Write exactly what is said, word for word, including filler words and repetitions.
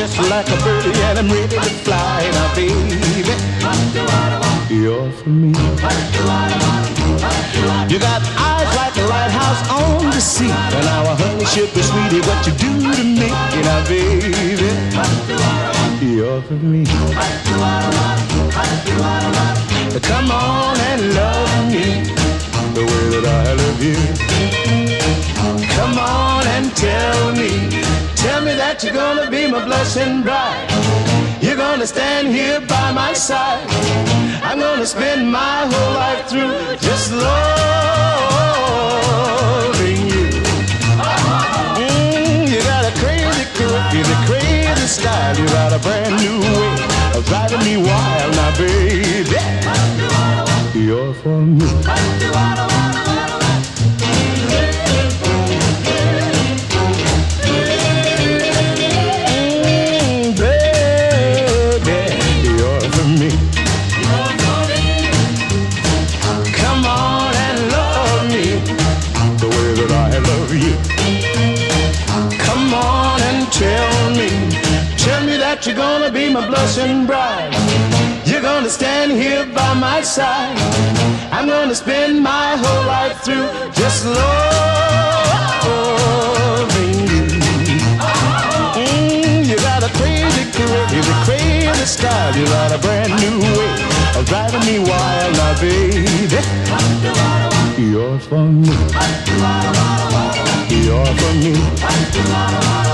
just like a birdie and I'm ready to fly. Now, baby, you're for me. You got eyes like a lighthouse on the sea, and our honey sugar sweetie, what you do to me. Now, baby, you're for me. Come on and love me the way that I love you. Come on and tell me, tell me that you're gonna be my blessing bride. You're gonna stand here by my side. I'm gonna spend my whole life through just loving you. Mm, you got a crazy, crazy, crazy style. You got a brand new way of driving me wild. Now, baby, you're for me. You're gonna be my blushing bride. You're gonna stand here by my side. I'm gonna spend my whole life through just loving you. Mm, you got a crazy, crazy, crazy style. You got a brand new way of driving me wild. Now, baby, you're for me. You're for me.